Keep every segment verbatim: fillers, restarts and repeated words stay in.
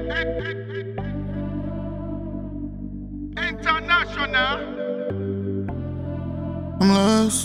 International. I'm lost.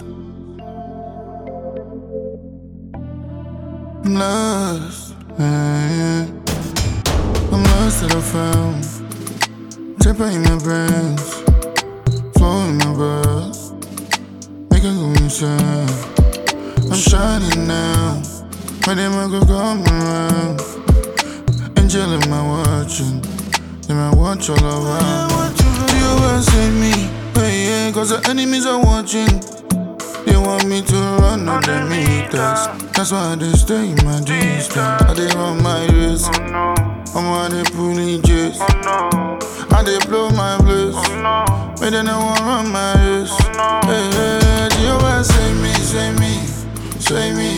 I'm lost. Yeah, yeah. I'm lost that I found. Temper in my brains. Flow in my breath. Make it go insane. I'm shining now. My name I go come around. Angel in my watching. They might watch all around. Do you ever see me? Hey, yeah, cause the enemies are watching. They want me to run on the meters. That's why they stay in my distance. I they run my race. I'm on the pulling jets. I they blow my place. But they don't want run my race. Hey, hey, do you ever say me, say me, say me?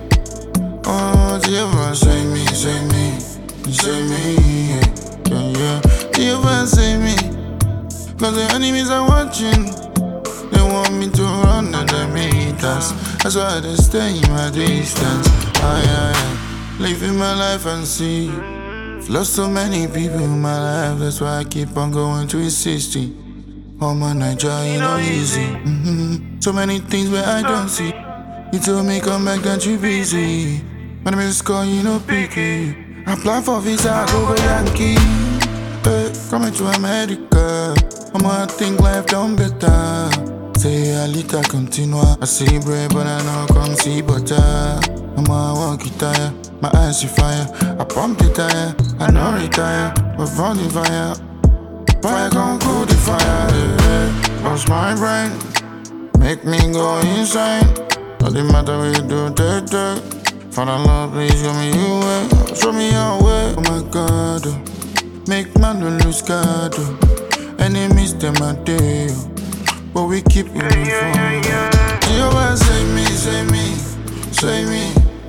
Oh, do you ever say me, say me, say me? Yeah, yeah, yeah. Do you ever say me? Cause the enemies are watching. They want me to run at the meters. That's why they stay in my distance. I, I, living my life and see. I've lost so many people in my life. That's why I keep on going to sixty. Oh my Nigeria, you know easy. Mm-hmm. So many things where I don't see. You told me come back that you busy. When I miss call, you know picky. Apply for visa, go for Yankee. Hey, coming to America. I'ma think life done better. Say a little continua. I see bread, but I know come see butter. I'ma walk it tire, my eyes see fire. I pump the tire, I know retire. But from the fire, fire gon' cool the fire. Yeah. Lost my brain, make me go insane. Doesn't matter what you do, take, take. Find a love, please show me your way. Show me your way. Oh my God, oh. Make man no lose God, oh. Enemies them a day, oh. But we keep moving forward. You ever say me, say me, say me?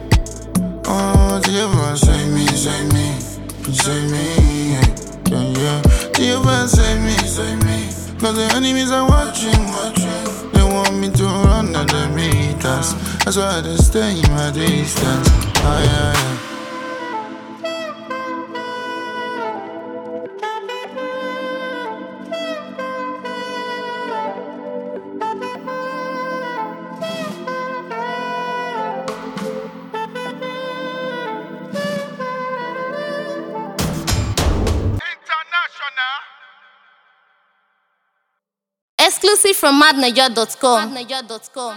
Oh, do you ever say me, say me, say me? Yeah, yeah, yeah. Do you ever say me, say me? Cause the enemies are watching, watching. They want me to run at the meters. That's why they stay in my distance. Aye, aye, aye. Exclusive from mad naija dot com.